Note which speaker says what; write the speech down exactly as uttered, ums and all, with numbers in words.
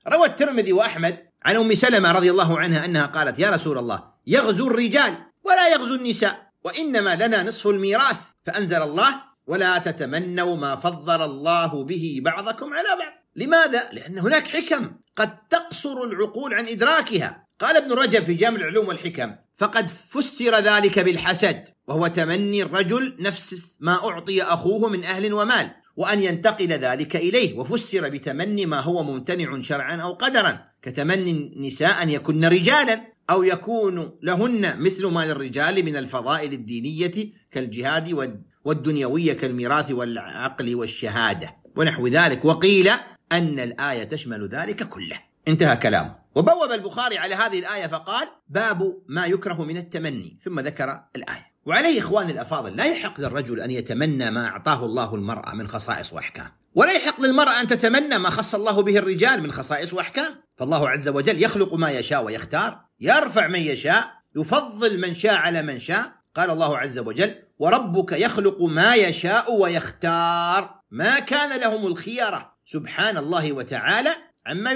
Speaker 1: روى الترمذي وأحمد عن أم سلمة رضي الله عنها أنها قالت: يا رسول الله، يغزو الرجال ولا يغزو النساء، وإنما لنا نصف الميراث. فأنزل الله: ولا تتمنوا ما فضل الله به بعضكم على بعض. لماذا؟ لأن هناك حكم قد تقصر العقول عن إدراكها. قال ابن رجب في جامع العلوم والحكم: فقد فسر ذلك بالحسد، وهو تمني الرجل نفس ما أعطي أخوه من أهل ومال، وأن ينتقل ذلك إليه. وفسر بتمني ما هو ممتنع شرعا أو قدرا، كتمني النساء أن يكن رجالا، أو يكون لهن مثل ما للرجال من الفضائل الدينية كالجهاد والدنيوية كالميراث والعقل والشهادة ونحو ذلك. وقيل أن الآية تشمل ذلك كله. انتهى كلامه. وبوب البخاري على هذه الآية فقال: باب ما يكره من التمني، ثم ذكر الآية. وعليه إخواني الأفاضل، لا يحق للرجل أن يتمنى ما أعطاه الله المرأة من خصائص وأحكام، ولا يحق للمرأة أن تتمنى ما خص الله به الرجال من خصائص وأحكام. فالله عز وجل يخلق ما يشاء ويختار، يرفع من يشاء، يفضل من شاء على من شاء. قال الله عز وجل: وربك يخلق ما يشاء ويختار، ما كان لهم الخيرة. سبحان الله وتعالى عما